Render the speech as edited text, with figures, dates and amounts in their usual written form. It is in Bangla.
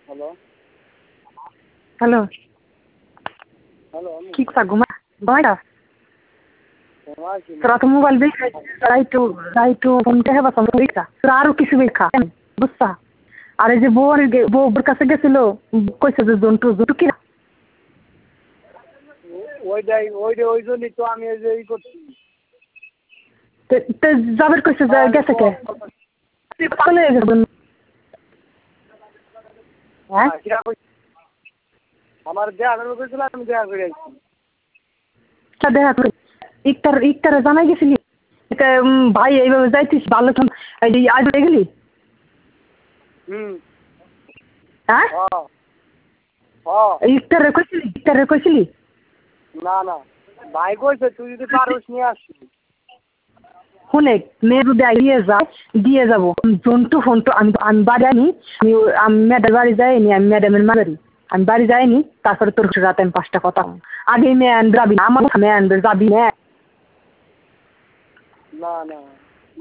হ্যালো হ্যালো হ্যালো কি কথা ঘুমাইটা তোরা তো মোবাইল বেশি রাইটু ফোনটা হেবা পরীক্ষা তোরা আরো কিছু বেখা বুঝছা আর এই যে বউর কাছে গেছিল কইছে যে জন্টু কি ওই জন্যই তো আমি এই যে ই করছি যাবের কইছে যে গেছে কে পাগল হয়ে গেছে হ্যাঁ আমার দেয়া করেছিল আমি দেয়া করে আসছি দেখা করে ইকটারে জানাই গেছিলি ভাই এইভাবে যাইতিস ভালো এই আজ হয়ে গেলি হ্যাঁ ইকটারে কইছিলি না না ভাই কইছে তুই যদি পারোস নিয়ে আসবি শুনে মেয়ে যদি দিয়ে যাবো জন্টু ফোনটু আমি বাড়ি আনি আমি ম্যাডামের বাড়ি যাইনি আমি ম্যাডামের মারি আমি বাড়ি যাইনি তারপরে তোর রাতে আমি 5টা কথা আগে মেয়ে আনবে যাবি না আমার মেয়ে আনবে যাবি না না